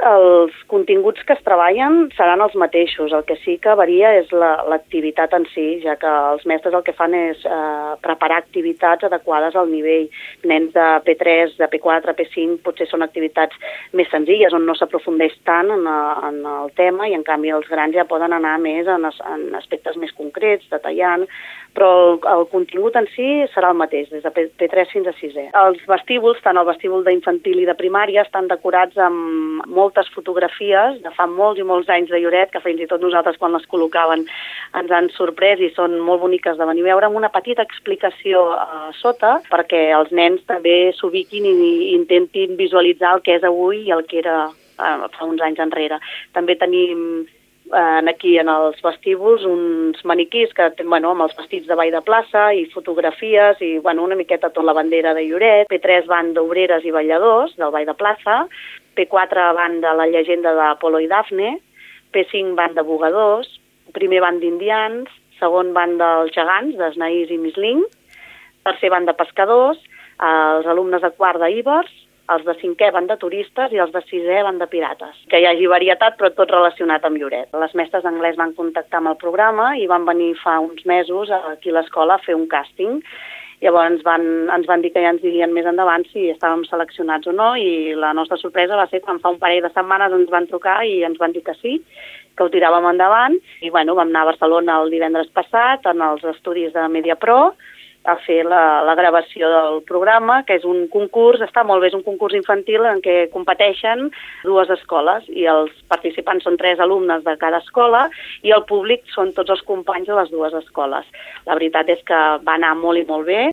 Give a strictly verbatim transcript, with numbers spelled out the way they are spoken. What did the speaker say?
els continguts que es treballen seran els mateixos. El que sí que varia és l'activitat la, en si, ja que els mestres el que fan és eh, preparar activitats adequades al nivell. Nens de P tres, de P quatre, P cinc, potser són activitats més senzilles, on no s'aprofundeix tant en, a, en el tema, i en canvi els grans ja poden anar més en, es, en aspectes més concrets, detallant, però el, el contingut en si serà el mateix, des de P tres fins a sisè. Els vestíbuls, tant el vestíbul d'infantil i de primària, estan decorats amb moltes fotografies de fa molts i molts anys de Lloret, que fins i tot nosaltres quan les col·locaven ens han sorprès i són molt boniques de venir a veure, amb una petita explicació a sota perquè els nens també s'ubiquin i, i intentin visualitzar el que és avui i el que era eh, fa uns anys enrere. També tenim aquí en els vestíbuls uns maniquís que, bueno, amb els vestits de ball de plaça i fotografies i, bueno, una miqueta tot la bandera de Lloret. P tres van d'obreres i balladors del ball de plaça, P quatre van de la llegenda d'Apolo i Dafne, P cinc van de bugadors, primer van d'indians, segon van dels gegants, d'Esnaís i Misling, tercer van de pescadors, els alumnes de quart d'Ibers, els de cinquè van de turistes i els de sisè van de pirates. Que hi hagi varietat, però tot relacionat amb Lloret. Les mestres d'anglès van contactar amb el programa i van venir fa uns mesos aquí a l'escola a fer un càsting. Llavors van, ens van dir que ja ens dirien més endavant si estàvem seleccionats o no, i la nostra sorpresa va ser quan fa un parell de setmanes ens van trucar i ens van dir que sí, que ho tiràvem endavant. I bueno, vam anar a Barcelona el divendres passat en els estudis de MediaPro a fer la, la gravació del programa, que és un concurs, està molt bé, és un concurs infantil en què competeixen dues escoles i els participants són tres alumnes de cada escola i el públic són tots els companys de les dues escoles. La veritat és que va anar molt i molt bé.